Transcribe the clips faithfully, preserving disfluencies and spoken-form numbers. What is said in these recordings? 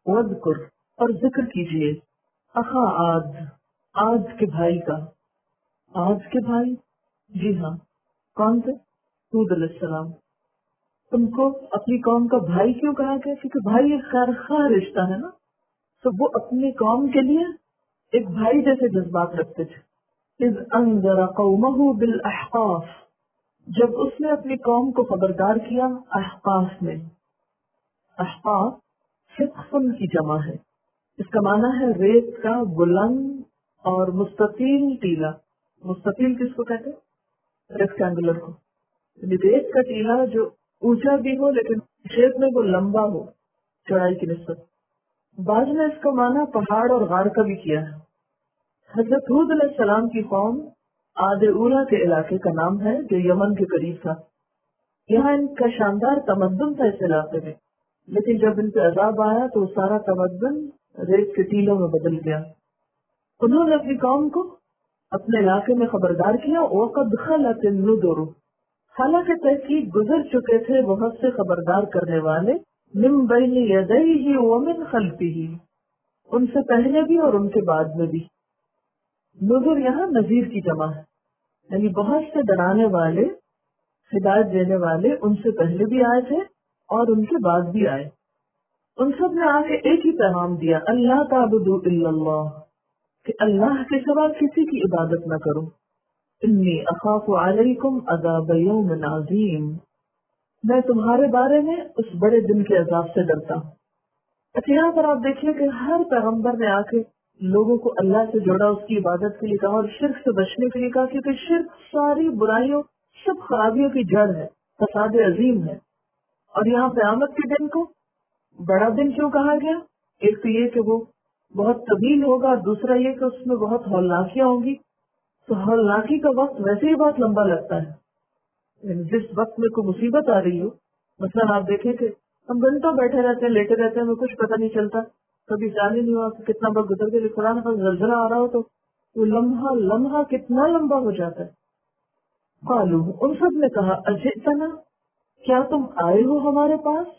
وذکر اور ذکر کیجیے اخا عاد عاد کے بھائی کا. عاد کے بھائی جی ہاں کون تھے؟ ہود علیہ السلام. تم کو اپنی قوم کا بھائی کیوں کہا گیا؟ کیونکہ بھائی ایک خیر خواہ رشتہ ہے نا، تو وہ اپنی قوم کے لیے ایک بھائی جیسے جذبات رکھتے تھے. اذ انذر قومہ بالاحقاف، جب اس نے اپنی قوم کو خبردار کیا احقاف میں. احقاف سقفن کی جمع ہے، اس کا معنی ہے ریت کا بلند اور مستطیل ٹیلا. مستطیل کس کو کہتے ہیں؟ ریکٹینگولر کو. ریت کا ٹیلا جو اونچا بھی ہو لیکن شیپ میں وہ لمبا ہو چوڑائی کی نسبت. بعض نے اس کا معنی پہاڑ اور غار کا بھی کیا ہے. حضرت ہود علیہ السلام کی قوم عاد اولا کے علاقے کا نام ہے جو یمن کے قریب تھا. یہاں ان کا شاندار تمدن تھا اس علاقے میں، لیکن جب ان پہ عذاب آیا تو سارا تمدن ریت کے ٹیلوں میں بدل گیا. انہوں نے اپنی قوم کو اپنے علاقے میں خبردار کیا وقد خلت النذر، حالانکہ تحقیق گزر چکے تھے بہت سے خبردار کرنے والے من بین یدیہ ومن خلفہ، ان سے پہلے بھی اور ان کے بعد میں بھی. نذر یہاں نذیر کی جمع ہے، یعنی بہت سے ڈرانے والے ہدایت دینے والے ان سے پہلے بھی آئے تھے اور ان کے بعد بھی آئے. ان سب نے آ کے ایک ہی پیغام دیا اللہ تعبدوا الا اللہ، کہ اللہ کے سوا کسی کی عبادت نہ کرو. انی اخاف علیکم عذاب یوم عظیم، میں تمہارے بارے میں اس بڑے دن کے عذاب سے ڈرتا ہوں. اچھا یہاں پر آپ دیکھیے کہ ہر پیغمبر نے آ کے لوگوں کو اللہ سے جوڑا، اس کی عبادت کے لیے کہا اور شرک سے بچنے کے لیے کہا، کیونکہ شرک ساری برائیوں سب خرابیوں کی جڑ ہے، فساد عظیم ہے. اور یہاں قیامت کے دن کو بڑا دن کیوں کہا گیا؟ ایک تو یہ کہ وہ بہت طویل ہوگا، دوسرا یہ کہ اس میں بہت ہولناکیاں ہوں گی. تو ہولناکی کا وقت ویسے ہی بہت لمبا لگتا ہے. یعنی جس وقت میں کوئی مصیبت آ رہی ہو، مثلا آپ دیکھیں کہ ہم گھنٹوں بیٹھے رہتے ہیں، لیٹے رہتے ہیں، ہمیں کچھ پتہ نہیں چلتا، کبھی جان ہی نہیں ہوا کہ کتنا وقت گزر کے قرآن کا زلزلہ آ رہا ہو تو وہ لمحہ لمحہ کتنا لمبا ہو جاتا ہے. قالو، ان سب نے کہا اجئتنا، کیا تم آئے ہو ہمارے پاس،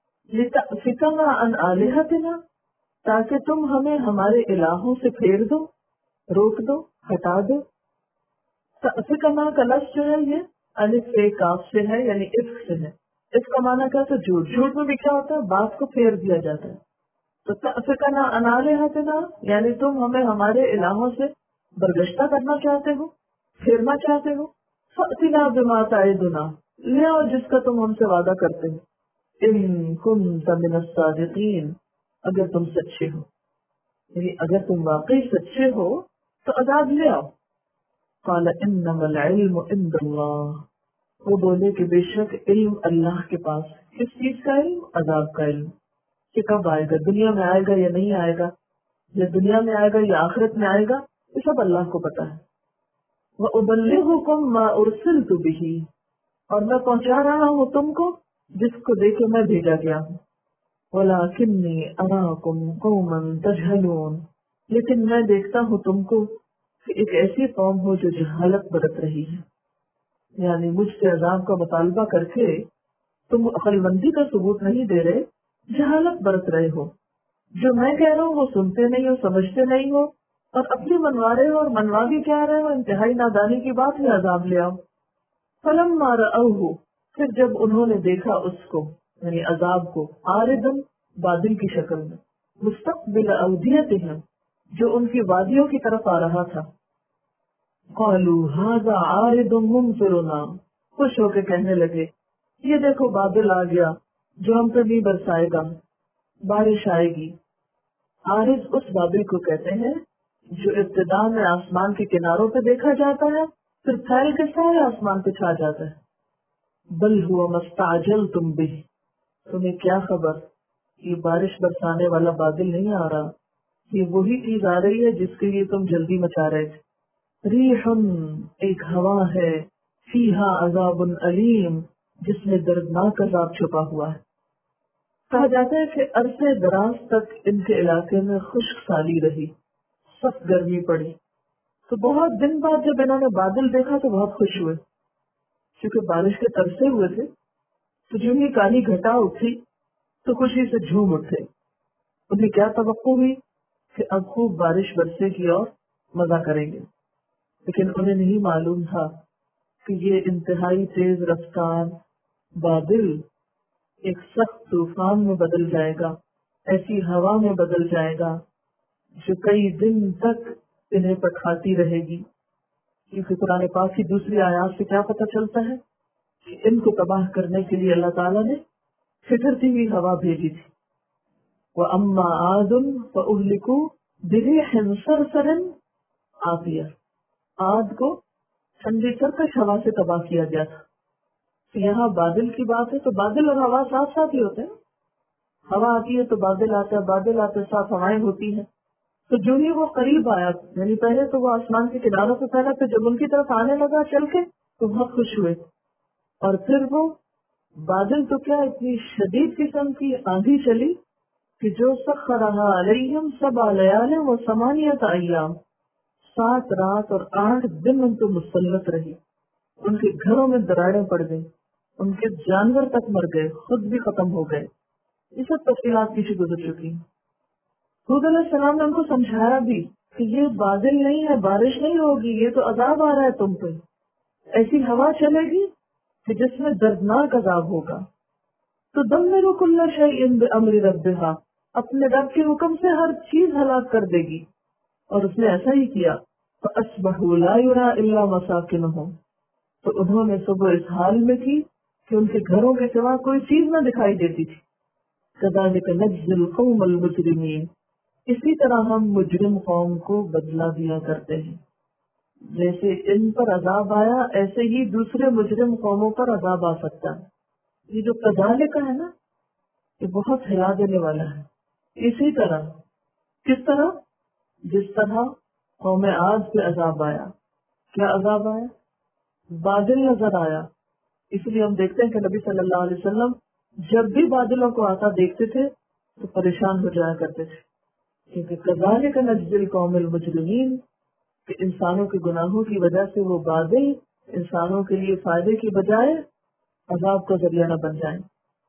لتأفکنا عن آلہتنا، تاکہ تم ہمیں ہمارے الہوں سے پھیر دو، روک دو، ہٹا دو. تأفکنا کا لفظ جو ہے یہ الف سے کاف سے ہے، یعنی عفق سے ہے. اس کا معنی کیا تو جھوٹ. جھوٹ میں بھی کیا ہوتا ہے؟ بات کو پھیر دیا جاتا ہے. تو تأفکنا عن آلہتنا یعنی تم ہمیں ہمارے الہوں سے برگشتہ کرنا چاہتے ہو، پھیرنا چاہتے ہو. فأتنا بما تعدنا، لے آؤ جس کا تم ہم سے وعدہ کرتے ہو. ان کنت من الصادقین، اگر تم سچے ہو، یعنی اگر تم واقعی سچے ہو تو عذاب لے آؤ. قال انما العلم عند اللہ، وہ بولے کہ بے شک علم اللہ کے پاس. کس چیز کا علم؟ عذاب کا علم، کہ کب آئے گا، دنیا میں آئے گا یا نہیں آئے گا، یا دنیا میں آئے گا یا آخرت میں آئے گا، یہ سب اللہ کو پتا ہے. وَأُبَلِّغُكُم مَّا أُرْسِلْتُ بِهِ، اور میں پہنچا رہا ہوں تم کو جس کو دے کے میں بھیجا گیا ہوں. وَلَٰكِنِّي أَرَاكُمْ قَوْمًا تَجْهَلُونَ، لیکن میں دیکھتا ہوں تم کو کہ ایک ایسی قوم ہو جو جہالت برت رہی ہے. یعنی مجھ سے عذاب کا مطالبہ کر کے تم عقل مندی کا ثبوت نہیں دے رہے، جہالت برت رہے ہو. جو میں کہہ رہا ہوں وہ سنتے نہیں ہو، سمجھتے نہیں ہو، اور اپنی منوا رہے ہو اور منوا بھی کہہ رہے ہو. انتہائی نادانی کی بات ہے، عذاب لے آؤ. فلما رأوہ، پھر جب انہوں نے دیکھا اس کو، یعنی عذاب کو، عارضاً بادل کی شکل میں، مستقبل اودیتہم، جو ان کی وادیوں کی طرف آ رہا تھا. قالوا ھذا عارض ممطرنا، خوش ہو کے کہنے لگے یہ دیکھو بادل آ گیا جو ہم پہ نہیں برسائے گا، بارش آئے گی. عارض اس بادل کو کہتے ہیں جو ابتدا میں آسمان کے کناروں پہ دیکھا جاتا ہے، پھر پھیل کے سارے آسمان پہ چھا جاتا ہے. بل ہوا مستعجلتم بہ، تمہیں کیا خبر، یہ بارش برسانے والا بادل نہیں آ رہا، یہ وہی چیز آ رہی ہے جس کے لیے تم جلدی مچا رہے تھے. ریح، ایک ہوا ہے، فیہا عذاب علیم، جس میں دردناک عذاب چھپا ہوا ہے. کہا جاتا ہے کہ عرصے دراز تک ان کے علاقے میں خشک سالی رہی، سخت گرمی پڑی. تو بہت دن بعد جب انہوں نے بادل دیکھا تو بہت خوش ہوئے، کیونکہ بارش کے ترسے ہوئے تھے. تو جو ہی کالی گھٹا اٹھی تو خوشی سے جھوم اٹھے. انہیں کیا توقع ہوئی کہ اب خوب بارش برسے گی اور مزہ کریں گے، لیکن انہیں نہیں معلوم تھا کہ یہ انتہائی تیز رفتار بادل ایک سخت طوفان میں بدل جائے گا، ایسی ہوا میں بدل جائے گا جو کئی دن تک انہیں پٹھاتی رہے گی. کیونکہ قرآن پاک کی دوسری آیات سے کیا پتہ چلتا ہے کہ ان کو تباہ کرنے کے لیے اللہ تعالیٰ نے ٹھٹرتی ہوئی ہوا بھیجی تھی. وَأَمَّا عَادٌ فَأُهْلِكُوا بِرِيحٍ صَرْصَرٍ عَاتِيَةٍ، عاد کو ٹھنڈی سرکش ہوا سے تباہ کیا گیا تھا. تو یہاں بادل کی بات ہے تو بادل اور ہوا ساتھ ساتھ ہی ہوتے ہیں. ہوا آتی ہے تو بادل آتا ہے، بادل آتے ساتھ ہوائیں ہوتی ہیں. تو جو ہی وہ قریب آیا، یعنی پہلے تو وہ آسمان کے کناروں پہ پھیلا، پھر جب ان کی طرف آنے لگا چل کے تو بہت خوش ہوئے. اور پھر وہ بادل تو کیا اتنی شدید قسم کی آندھی چلی کہ جو سخرھا علیہم سبع لیال و ثمانیۃ ایام، سات رات اور آٹھ دن ان کو مسلط رہی. ان کے گھروں میں دراڑیں پڑ گئی، ان کے جانور تک مر گئے، خود بھی ختم ہو گئے. یہ سب تفصیلات پیچھے گزر چکی ہیں. حود علیہ السلام نے ان کو سمجھایا بھی کہ یہ بادل نہیں ہے، بارش نہیں ہوگی، یہ تو عذاب آ رہا ہے تم پہ. ایسی ہوا چلے گی کہ جس میں دردناک عذاب ہوگا. تو دمر کل شیء بامر ربھا، اپنے رب کے حکم سے ہر چیز ہلاک کر دے گی. اور اس نے ایسا ہی کیا. فاصبحوا لا یری الا مساکنہم، تو انہوں نے صبح اس حال میں کی کہ ان کے گھروں کے سوا کوئی چیز نہ دکھائی دیتی تھی. کذالک نجزی القوم المجرمین، اسی طرح ہم مجرم قوم کو بدلہ دیا کرتے ہیں. جیسے ان پر عذاب آیا ایسے ہی دوسرے مجرم قوموں پر عذاب آ سکتا ہے. یہ جو کذالک ہے نا، یہ بہت ہلا دینے والا ہے. اسی طرح، کس طرح؟ جس طرح قوم عاد پہ عذاب آیا. کیا عذاب آیا؟ بادل نظر آیا. اس لیے ہم دیکھتے ہیں کہ نبی صلی اللہ علیہ وسلم جب بھی بادلوں کو آتا دیکھتے تھے تو پریشان ہو جایا کرتے تھے، کیونکہ کذالک نجزی القوم المجرمین، کہ انسانوں کے گناہوں کی وجہ سے وہ بادل انسانوں کے لیے فائدے کی بجائے عذاب کا ذریعہ نہ بن جائیں.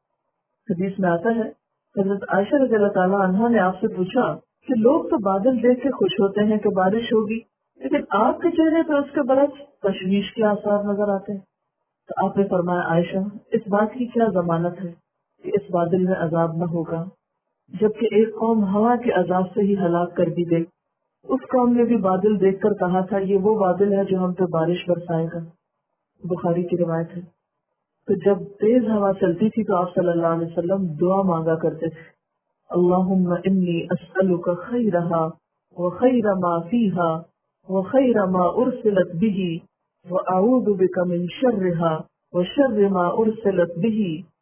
حدیث میں آتا ہے، حضرت عائشہ رضی اللہ تعالیٰ عنہا نے آپ سے پوچھا کہ لوگ تو بادل دیکھ کے خوش ہوتے ہیں کہ بارش ہوگی، لیکن آپ کے چہرے پر اس کے برعکس تشویش کے آثار نظر آتے ہیں. تو آپ نے فرمایا، عائشہ اس بات کی کیا ضمانت ہے کہ اس بادل میں عذاب نہ ہوگا، جبکہ ایک قوم ہوا کے عذاب سے ہی ہلاک کر دی گئی. اس قوم نے بھی بادل دیکھ کر کہا تھا یہ وہ بادل ہے جو ہم پہ بارش برسائے گا. بخاری کی روایت ہے. تو جب تیز ہوا چلتی تھی تو آپ صلی اللہ علیہ وسلم دعا مانگا کرتے تھے، اللہم انی اسألک خیرہا وخیر ما فیہا وخیر ما ارسلت بہ واعوذ بک من شرہا وشر ما ارسلت بہ.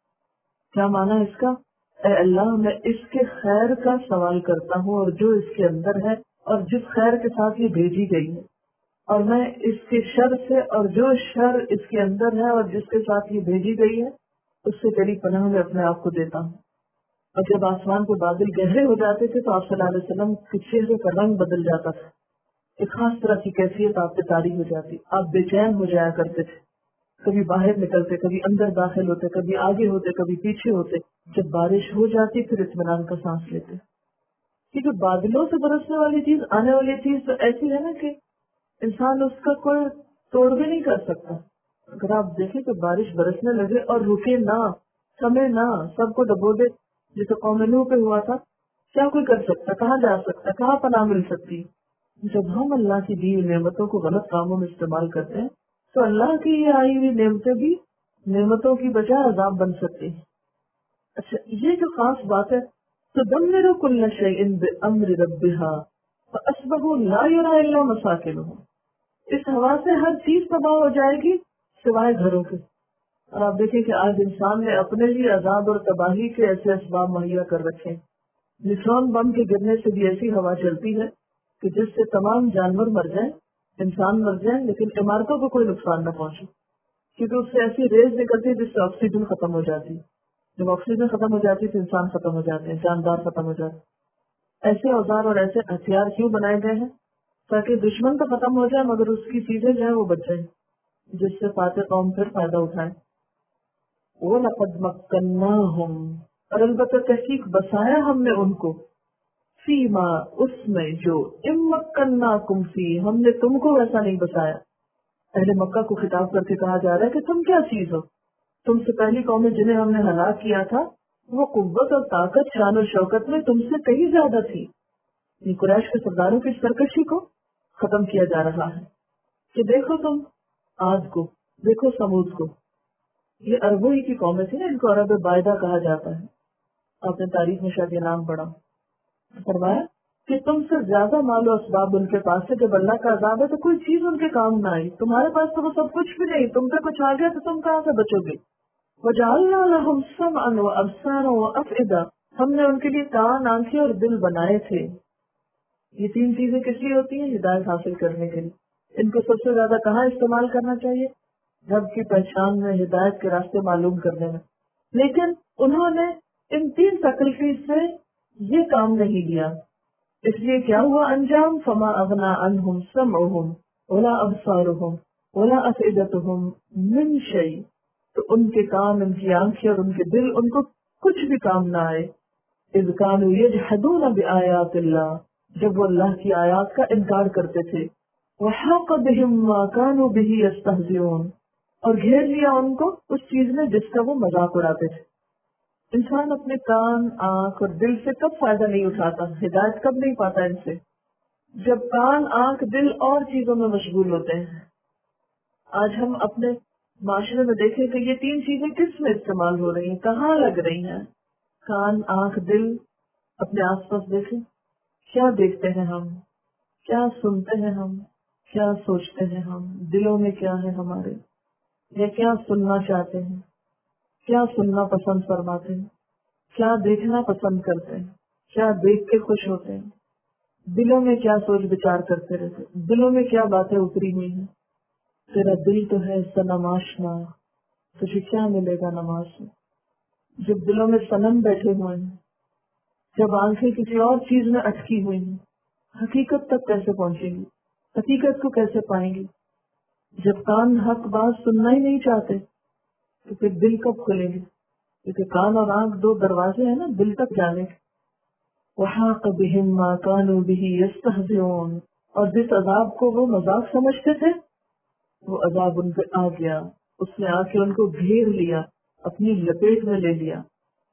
کیا معنی اس کا؟ اے اللہ، میں اس کے خیر کا سوال کرتا ہوں اور جو اس کے اندر ہے اور جس خیر کے ساتھ یہ بھیجی گئی ہے، اور میں اس کے شر سے اور جو شر اس کے اندر ہے اور جس کے ساتھ یہ بھیجی گئی ہے اس سے تیری پناہ میں اپنے آپ کو دیتا ہوں. اور جب آسمان کے بادل گہرے ہو جاتے تھے تو آپ صلی اللہ علیہ وسلم کے چہرے کا رنگ بدل جاتا تھا، ایک خاص طرح کی کیفیت آپ پہ طاری ہو جاتی، آپ بے چین ہو جایا کرتے تھے، کبھی باہر نکلتے، کبھی اندر داخل ہوتے، کبھی آگے ہوتے، کبھی پیچھے ہوتے. جب بارش ہو جاتی پھر اطمینان کا سانس لیتے. کیونکہ بادلوں سے برسنے والی چیز، آنے والی چیز تو ایسی ہے نا کہ انسان اس کا کوئی توڑ بھی نہیں کر سکتا. اگر آپ دیکھیں کہ بارش برسنے لگے اور رکے نہ، تھمے نہ، سب کو ڈبو دے، جیسے قوم نوح پہ ہوا تھا، کیا کوئی کر سکتا؟ کہاں جا سکتا؟ کہاں پناہ مل سکتی؟ جب ہم اللہ کی دی نعمتوں کو غلط کاموں میں استعمال کرتے ہیں تو اللہ کی یہ آئی ہوئی نعمتیں بھی نعمتوں کی بجائے عذاب بن سکتی ہیں. اچھا، یہ جو خاص بات ہے، تدمر کل شیء بامر ربھا فاصبحوا لا یری الا مساکنہم، اس ہوا سے ہر چیز تباہ ہو جائے گی سوائے گھروں کے. اور آپ دیکھیں کہ آج انسان نے اپنے لیے عذاب اور تباہی کے ایسے اسباب مہیا کر رکھے ہیں. نیوٹرون بم کے گرنے سے بھی ایسی ہوا چلتی ہے کہ جس سے تمام جانور مر جائیں، انسان مر جائیں، لیکن عمارتوں کو کوئی نقصان نہ پہنچے، کیونکہ اس سے ایسی ریز نکلتی ہے جس سے آکسیجن ختم ہو جاتی ہے. جب آکسیجن ختم ہو جاتی ہے تو انسان ختم ہو جاتے ہیں، جاندار ختم ہو جاتے ہیں. ایسے اوزار اور ایسے ہتھیار کیوں بنائے گئے ہیں؟ تاکہ دشمن تو ختم ہو جائے مگر اس کی چیزیں جو ہیں وہ بچ جائیں، جس سے فاتح قوم پھر فائدہ اٹھائیں. وَلَقَدْ مَكَّنَّاهُمْ، اور البتہ تحقیق بسایا ہم نے ان کو، فیما اس میں جو امکناکم فی ہم نے تم کو ویسا نہیں بتایا. اہل مکہ کو خطاب کر کے کہا جا رہا ہے کہ تم کیا چیز ہو. تم سے پہلی قومیں جنہیں ہم نے ہلاک کیا تھا وہ قوت اور طاقت شان و شوکت میں تم سے کہیں زیادہ تھی. یہ قریش کے سرداروں کی سرکشی کو ختم کیا جا رہا ہے کہ دیکھو تم عاد کو، دیکھو سمود کو. یہ عربوں ہی کی قومیں تھی نا، ان کو عرب باعدہ کہا جاتا ہے. آپ نے تاریخ میں شاید یہ نام پڑھا. فرمایا کہ تم سے زیادہ مال و اسباب ان کے پاس ہے. جب اللہ کا عذاب ہے تو کوئی چیز ان کے کام نہ آئی. تمہارے پاس تو وہ سب کچھ بھی نہیں، تم پہ کچھ آ گیا تو تم کہاں سے بچو گے. وَجَعَلْنَا لَهُمْ سَمْعًا وَأَبْصَارًا وَأَفْئِدَةً ہم نے ان کے لیے کان، آنکھیں اور دل بنائے تھے. یہ تین چیزیں کس لیے ہوتی ہیں؟ ہدایت حاصل کرنے کے لیے. ان کو سب سے زیادہ کہاں استعمال کرنا چاہیے؟ رب کی پہچان میں، ہدایت کے راستے معلوم کرنے میں. لیکن انہوں نے ان تین تکلیف سے یہ کام نہیں لیا. اس لیے کیا ہوا انجام؟ فما اغنا عنہم سمعہم ولا ابصارہم ولا افئدتہم من شیء تو ان کے کان، ان کی آنکھیں اور ان کے دل ان کو کچھ بھی کام نہ آئے. اذ کانوا یجحدون بآیات اللہ جب وہ اللہ کی آیات کا انکار کرتے تھے. وحاق بہم ما کانوا بہ یستہزئون اور گھیر لیا ان کو اس چیز نے جس کا وہ مذاق اڑاتے تھے. انسان اپنے کان، آنکھ اور دل سے کب فائدہ نہیں اٹھاتا، ہدایت کب نہیں پاتا ان سے؟ جب کان، آنکھ، دل اور چیزوں میں مشغول ہوتے ہیں. آج ہم اپنے معاشرے میں دیکھیں کہ یہ تین چیزیں کس میں استعمال ہو رہی ہیں، کہاں لگ رہی ہیں؟ کان، آنکھ، دل. اپنے آس پاس دیکھیں، کیا دیکھتے ہیں ہم، کیا سنتے ہیں ہم، کیا سوچتے ہیں ہم، دلوں میں کیا ہے ہمارے، یا کیا سننا چاہتے ہیں، کیا سننا پسند فرماتے ہیں، کیا دیکھنا پسند کرتے ہیں، کیا دیکھ کے خوش ہوتے ہیں، دلوں میں کیا سوچ بچار کرتے رہتے ہیں، دلوں میں کیا باتیں اتری ہوئی ہیں. تیرا دل تو ہے صنم آشنا، تجھے کیا ملے گا نماز میں. جب دلوں میں صنم بیٹھے ہوئے ہیں، جب آنکھیں کسی اور چیز میں اٹکی ہوئی ہیں، حقیقت تک کیسے پہنچیں گی، حقیقت کو کیسے پائیں گی؟ جب کان حق بات سننا ہی نہیں چاہتے تو پھر دل کب کھلیں گے؟ کیونکہ کان اور آنکھ دو دروازے ہیں نا دل تک جانے کے. وحاق بہم ما کانوا بہ یستہزئون اور جس عذاب کو وہ مذاق سمجھتے تھے وہ عذاب ان پہ آ گیا. اس نے آ کے ان کو گھیر لیا، اپنی لپیٹ میں لے لیا.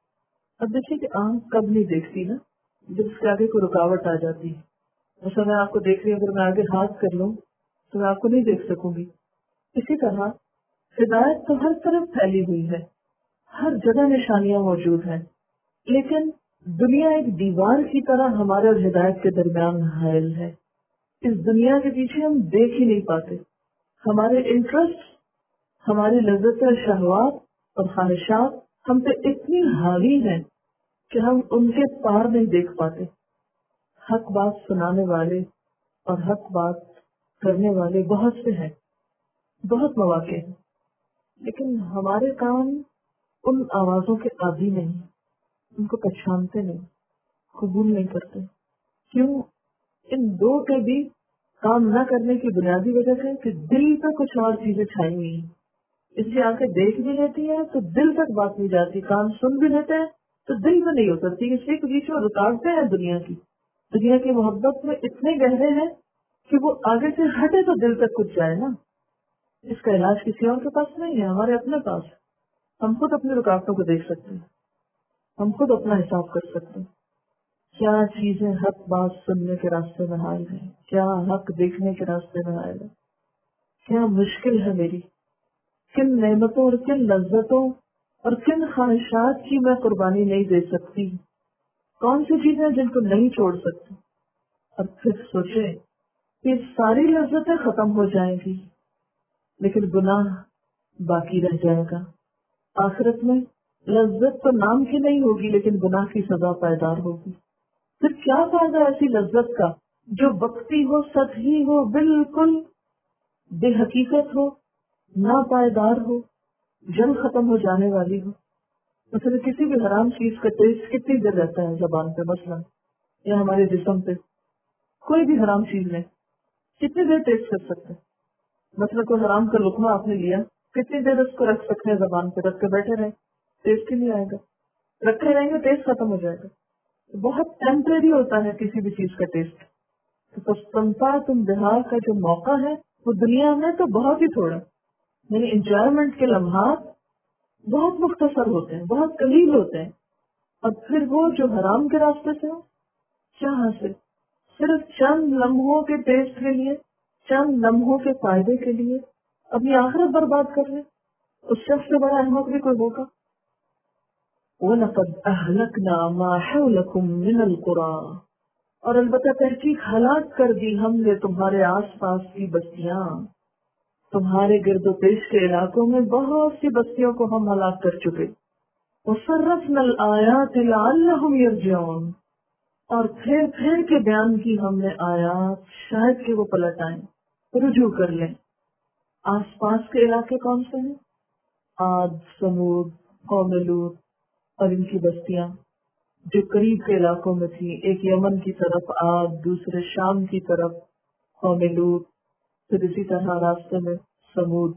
اب دیکھیے کہ آنکھ کب نہیں دیکھتی نا، جب اس کے آگے کوئی رکاوٹ آ جاتی ہے. جیسا میں آپ کو دیکھ رہی ہوں، اگر میں آگے ہاتھ کر لوں تو میں آپ کو نہیں دیکھ سکوں گی. اسی طرح ہدایت تو ہر طرف پھیلی ہوئی ہے، ہر جگہ نشانیاں موجود ہیں، لیکن دنیا ایک دیوار کی طرح ہمارے اور ہدایت کے درمیان حائل ہے. اس دنیا کے پیچھے ہم دیکھ ہی نہیں پاتے. ہمارے انٹرسٹ، ہماری لذت شہوات اور خواہشات ہم پہ اتنی حاوی ہیں کہ ہم ان کے پار نہیں دیکھ پاتے. حق بات سنانے والے اور حق بات کرنے والے بہت سے ہیں، بہت مواقع ہیں، لیکن ہمارے کام ان آوازوں کے عادی نہیں، ان کو پہچانتے نہیں، قبول نہیں کرتے. کیوں؟ ان دو کے بھی کام نہ کرنے کی بنیادی وجہ سے کہ دل پہ کچھ اور چیزیں چھائی ہوئی ہیں. اس لیے آنکھیں دیکھ بھی لیتی ہیں تو دل تک بات نہیں جاتی، کان سن بھی لیتے ہیں تو دل میں نہیں اترتی. اس لیے کہ بیچ میں رکاوٹیں ہیں دنیا کی دنیا کی محبت میں اتنے گہرے ہیں کہ وہ آگے سے ہٹے تو دل تک کچھ جائے نا. اس کا علاج کسی اور کے پاس نہیں ہے، ہمارے اپنے پاس. ہم خود اپنی رکاوٹوں کو دیکھ سکتے ہیں، ہم خود اپنا حساب کر سکتے ہیں. کیا چیزیں حق بات سننے کے راستے میں حائل ہیں، کیا حق دیکھنے کے راستے میں حائل ہے. کیا مشکل ہے میری، کن نعمتوں اور کن لذتوں اور کن خواہشات کی میں قربانی نہیں دے سکتی، کون سی چیزیں جن کو نہیں چھوڑ سکتی. اور پھر سوچے کہ ساری لذتیں ختم ہو جائیں گی لیکن گناہ باقی رہ جائے گا. آخرت میں لذت تو نام کی نہیں ہوگی لیکن گناہ کی سزا پائیدار ہوگی. پھر کیا فائدہ ایسی لذت کا جو وقتی ہو، سطحی ہو، بالکل بے حقیقت ہو، نا پائیدار ہو، جلد ختم ہو جانے والی ہو. مثلا کسی بھی حرام چیز کا ٹیسٹ کتنی دیر رہتا ہے زبان پہ، مثلا یا ہمارے جسم پہ کوئی بھی حرام چیز نہیں کتنی دیر ٹیسٹ کر سکتے ہیں. مثلا کوئی حرام کا لقمہ آپ نے لیا، کتنی دیر اس کو رکھ سکتے ہیں زبان پہ، رکھ کے بیٹھے رہے ٹیسٹ ہی نہیں آئے گا. رکھے رہیں گے ٹیسٹ ختم ہو جائے گا. بہت ٹیمپریری ہوتا ہے کسی بھی چیز کا ٹیسٹ. تو تستمتع تم بہار کا جو موقع ہے وہ دنیا میں تو بہت ہی تھوڑا، یعنی انجوائمنٹ کے لمحات بہت مختصر ہوتے ہیں، بہت قلیل ہوتے ہیں. اور پھر وہ جو حرام کے راستے سے ہو، جہاں سے صرف چند لمحوں کے ٹیسٹ کے لیے، چند لمحوں کے فائدے کے لیے اپنی آخرت برباد کر لیں، اس شخص سے بڑا احمق بھی کوئی ہوگا. وَلَقَدْ أَهْلَكْنَا مَا حَوْلَكُمْ مِنَ الْقُرَىٰ، اور البتہ تحقیق ہلاک کر دی ہم نے تمہارے آس پاس کی بستیاں، تمہارے گرد و پیش کے علاقوں میں بہت سی بستیوں کو ہم ہلاک کر چکے. وَصَرَّفْنَا الْآيَاتِ لَعَلَّهُمْ يَرْجِعُونَ، اور پھر پھر کے بیان کی ہم نے آیات شاید کہ وہ پلٹ آئیں، رجوع کر لیں. آس پاس کے علاقے کون سے ہیں؟ عاد، سمود، قوم لوط اور ان کی بستیاں جو قریب کے علاقوں میں تھی. ایک یمن کی طرف عاد، دوسرے شام کی طرف قوم لوط، پھر اسی طرح راستے میں سمود.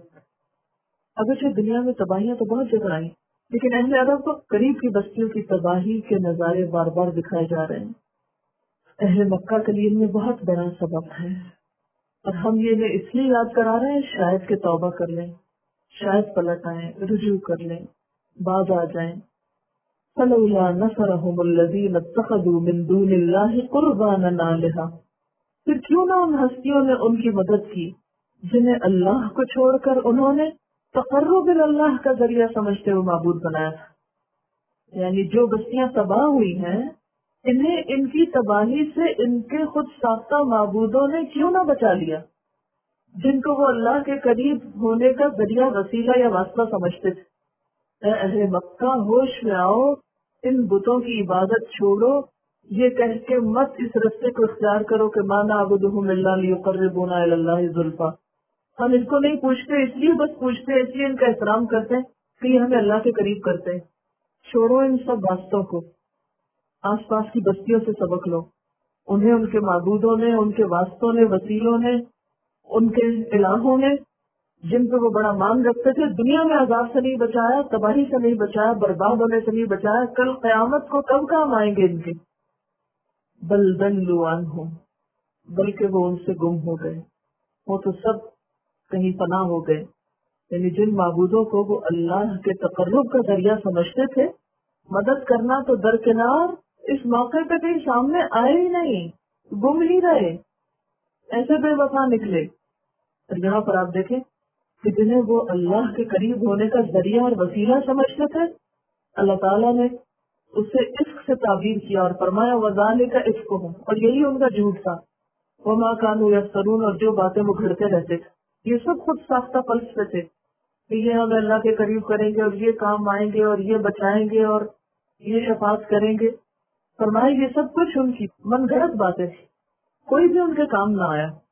اگرچہ دنیا میں تباہیاں تو بہت جگہ آئیں، لیکن اہل عرب کو قریب کی بستیوں کی تباہی کے نظارے بار بار دکھائے جا رہے ہیں. اہل مکہ کے لیے ان میں بہت بڑا سبب ہے، اور ہم یہ اس لیے یاد کرا رہے ہیں شاید کہ توبہ کر لیں، شاید پلٹ آئیں، رجوع کر لیں، باز آ جائیں. فَلَوْلَا نَصَرَهُمُ الَّذِينَ اتَّخَذُوا مِن دُونِ اللَّهِ قُرْبَانًا آلِهَةً، پھر کیوں نہ ان ہستیوں نے ان کی مدد کی جنہیں اللہ کو چھوڑ کر انہوں نے تقرب اللہ کا ذریعہ سمجھتے ہوئے معبود بنایا تھا. یعنی جو بستیاں تباہ ہوئی ہیں، انہیں ان کی تباہی سے ان کے خود ساختہ معبودوں نے کیوں نہ بچا لیا، جن کو وہ اللہ کے قریب ہونے کا ذریعہ، وسیلہ یا واسطہ سمجھتے تھے. اے اہل مکہ، ہوش میں آؤ، ان بتوں کی عبادت چھوڑو. یہ کہہ کے مت اس رستے کو اختیار کرو کہ ما نعبدہم الا لیقربونا الی اللہ زلفی، ہم ان کو نہیں پوچھتے اس لیے بس پوچھتے ہیں، اس لیے ان کا احترام کرتے ہیں کہ یہ ہمیں اللہ کے قریب کرتے ہیں. چھوڑو ان سب واسطوں کو، آس پاس کی بستیوں سے سبق لو. انہیں ان کے معبودوں نے، ان کے واسطوں نے، وسیلوں نے، ان کے الہوں نے جن پہ وہ بڑا مان رکھتے تھے، دنیا میں عذاب سے نہیں بچایا، تباہی سے نہیں بچایا، برباد ہونے سے نہیں بچایا. کل قیامت کو کب کام آئیں گے ان کے؟ بل ضلوا عنہم، بلکہ وہ ان سے گم ہو گئے، وہ تو سب کہیں پناہ ہو گئے. یعنی جن معبودوں کو وہ اللہ کے تقرب کا ذریعہ سمجھتے تھے، مدد کرنا تو درکنار، اس موقع پہ کہیں سامنے آئے ہی نہیں، گم ہی رہے، ایسے بے وفا نکلے. اور یہاں پر آپ دیکھیں کہ جنہیں وہ اللہ کے قریب ہونے کا ذریعہ اور وسیلہ سمجھتے تھے، اللہ تعالیٰ نے اسے عشق سے تعبیر کیا اور فرمایا وَذَلِكَ عِفْقُهُمْ، اور یہی ان کا جھوٹ تھا. وَمَا كَانُوا يَفْتَرُونَ، اور جو باتیں وہ گھڑتے رہتے تھے، یہ سب خود ساختہ فلسفے تھے کہ یہ ہم اللہ کے قریب کریں گے اور یہ کام آئیں گے اور یہ بچائیں گے اور یہ شفاعت کریں گے. فرمایا یہ سب کچھ ان کی من گھڑت باتیں تھی، کوئی بھی ان کے کام نہ آیا.